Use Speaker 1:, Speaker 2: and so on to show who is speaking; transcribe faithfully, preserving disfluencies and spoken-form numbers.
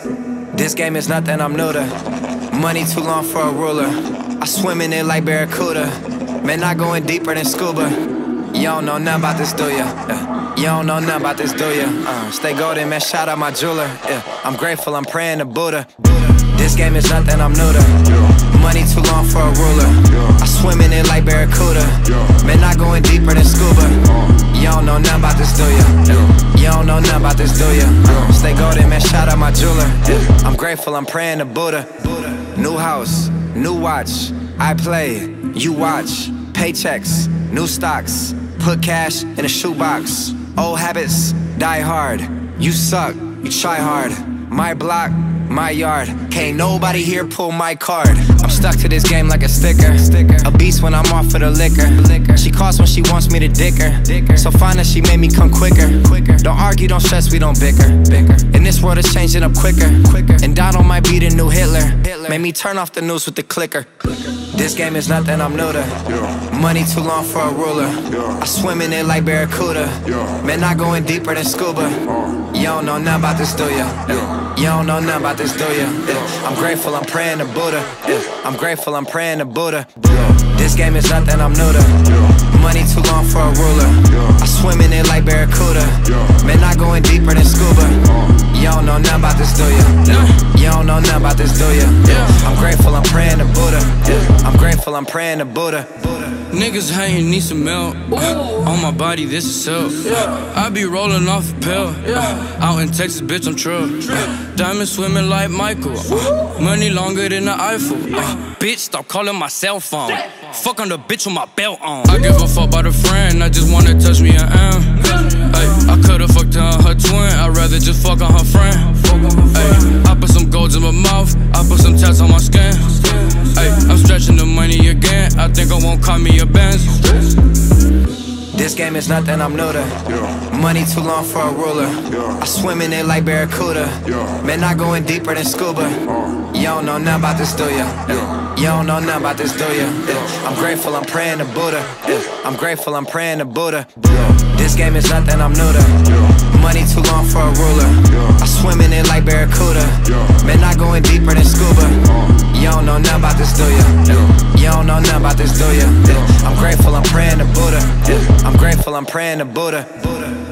Speaker 1: This game is nothing, I'm new to. Money too long for a ruler. I swim in it like Barracuda. Man, I going deeper than scuba. You don't know nothing about this, do ya? Yeah. You don't know nothing about this, do ya? Uh, stay golden, man, shout out my jeweler. Yeah. I'm grateful, I'm praying to Buddha. This game is nothing, I'm new to. Money too long for a ruler. I swim in it like Barracuda. Man, I going deeper than scuba. You don't know nothing about this, do ya? Yeah. You don't know nothing about this, do ya? Uh, stay golden, man, shout out my jeweler. Yeah. I'm grateful, I'm praying to Buddha. New house, new watch. I play, you watch. Paychecks, new stocks. Put cash in a shoebox. Old habits, die hard. You suck, you try hard. My block, my yard. Can't nobody here pull my card. I'm stuck to this game like a sticker. A beast when I'm off for the liquor. She calls when she wants me to dick her. So fine that she made me come quicker. Don't argue, don't stress, we don't bicker. And this world is changing up quicker. And Donald might be the new Hitler. Made me turn off the news with the clicker. This game is nothing, I'm new to. Money too long for a ruler. I swim in it like Barracuda. Man, I going deeper than scuba. You don't know nothing about this, do ya? You don't know nothing about this, do ya? I'm grateful, I'm praying to Buddha. I'm grateful, I'm praying to Buddha. This game is nothing, I'm new to. Money too long for a ruler. I swim in it like Barracuda. Man, I going deeper than scuba. You don't know nothing about this, do ya? You don't know nothing about this, do ya? I'm grateful, I'm praying to Buddha. I'm grateful, I'm praying to Buddha.
Speaker 2: Niggas hating, need some milk. Uh, on my body, this is silk. Uh, I be rolling off a pill. Uh, out in Texas, bitch, I'm trill. Uh, diamond swimming like Michael. Uh, money longer than the Eiffel. Uh, bitch, stop calling my cell phone. Fuck on the bitch with my belt on. I give a fuck about a friend, I just wanna touch me and am. Ay, I could've fucked on her twin, I'd rather just fuck on her friend. Ay, I put some golds in my mouth, I put some tats on my skin. Ay, I'm stretching the money again, I think I won't call me a Benz.
Speaker 1: This game is nothing, I'm new to. Money too long for a ruler. I swim in it like Barracuda. Man, I going deeper than scuba. You don't know nothing about this, do ya? You don't know nothing about this, do ya? I'm grateful, I'm praying to Buddha. I'm grateful, I'm praying to Buddha. This game is nothing, I'm new to. Money too long for a ruler. I swim in it like Barracuda. Man, I going deeper than scuba. You don't know nothing about this, do ya? You don't know nothing about this, do ya? I'm grateful, I'm praying to Buddha. I'm grateful, I'm praying to Buddha.